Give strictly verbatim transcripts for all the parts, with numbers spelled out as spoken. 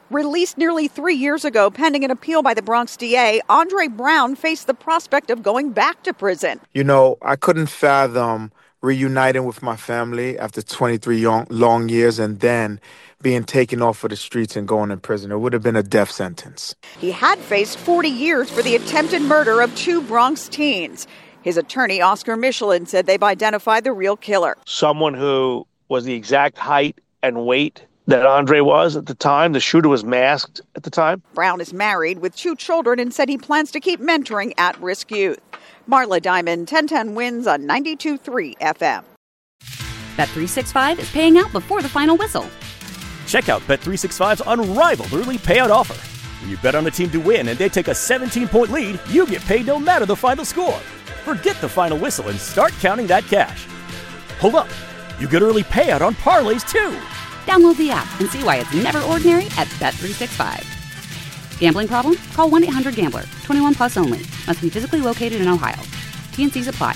Released nearly three years ago pending an appeal by the Bronx D A, Andre Brown faced the prospect of going back to prison. You know, I couldn't fathom reuniting with my family after twenty-three long, long years and then being taken off of the streets and going in prison. It would have been a death sentence. He had faced forty years for the attempted murder of two Bronx teens. His attorney, Oscar Michelin, said they've identified the real killer. Someone who was the exact height and weight that Andre was at the time. The shooter was masked at the time. Brown is married with two children and said he plans to keep mentoring at-risk youth. Marla Diamond, ten ten wins on ninety-two point three F M. Bet three sixty-five is paying out before the final whistle. Check out Bet three sixty-five's unrivaled early payout offer. When you bet on a team to win and they take a seventeen-point lead, you get paid no matter the final score. Forget the final whistle and start counting that cash. Hold up. You get early payout on parlays, too. Download the app and see why it's never ordinary at Bet three sixty-five. Gambling problem? Call one eight hundred gambler. twenty-one plus only. Must be physically located in Ohio. T and Cs apply.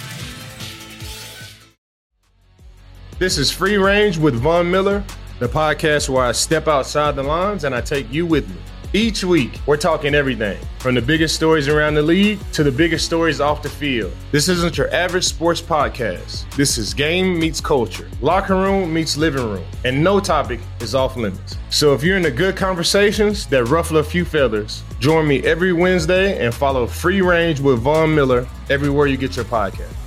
This is Free Range with Von Miller, the podcast where I step outside the lines and I take you with me. Each week, we're talking everything from the biggest stories around the league to the biggest stories off the field. This isn't your average sports podcast. This is game meets culture, locker room meets living room, and no topic is off limits. So if you're into good conversations that ruffle a few feathers, join me every Wednesday and follow Free Range with Von Miller everywhere you get your podcast.